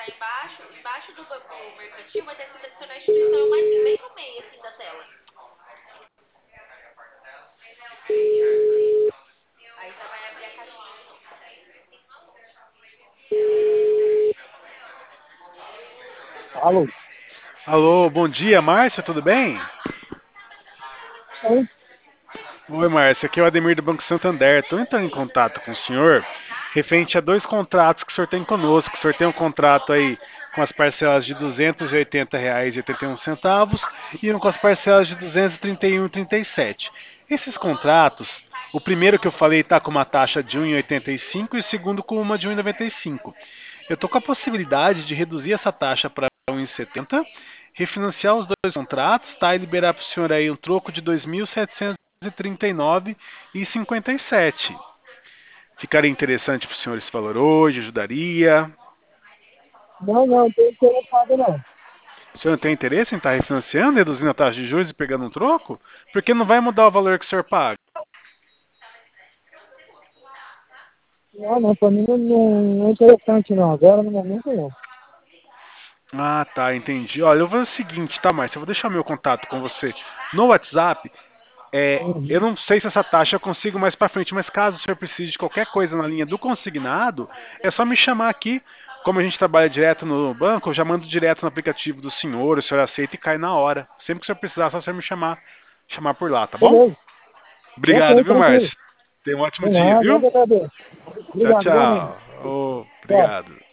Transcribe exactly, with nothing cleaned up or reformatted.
Alô? Alô, bom dia, Márcia, tudo bem? Oi? Oi, Márcia, aqui é o Ademir do Banco Santander. Estou entrando em contato com o senhor referente a dois contratos que o senhor tem conosco. O senhor tem um contrato aí com as parcelas de duzentos e oitenta reais e oitenta e um centavos e um com as parcelas de duzentos e trinta e um reais e trinta e sete centavos. Esses contratos, o primeiro que eu falei está com uma taxa de um real e oitenta e cinco centavos e o segundo com uma de um real e noventa e cinco centavos. Eu estou com a possibilidade de reduzir essa taxa para um real e setenta centavos, refinanciar os dois contratos, tá? E liberar para o senhor aí um troco de dois mil setecentos e trinta e nove reais e cinquenta e sete centavos. Ficaria interessante para o senhor esse valor hoje? Ajudaria? Não, não, não tem interessado não. O senhor não tem interesse em estar refinanciando, reduzindo a taxa de juros e pegando um troco? Porque não vai mudar o valor que o senhor paga. Não, não, pra mim não, não, não é interessante não. Agora no momento não. Ah, tá, entendi. Olha, eu vou fazer o seguinte, tá, Márcia? Eu vou deixar meu contato com você no WhatsApp. É, eu Uhum. não sei se essa taxa eu consigo mais para frente, mas caso o senhor precise de qualquer coisa na linha do consignado, é só me chamar aqui. Como a gente trabalha direto no banco, eu já mando direto no aplicativo do senhor, o senhor aceita e cai na hora. Sempre que o senhor precisar, é só o senhor me chamar, chamar por lá, tá bom? Beleza. Obrigado, Ok, viu, tranquilo. Márcio? Tenha um ótimo Tem dia, nada, eu viu? que agradeço. Tchau, Obrigado, igualmente. tchau. Ô, Tchau. obrigado.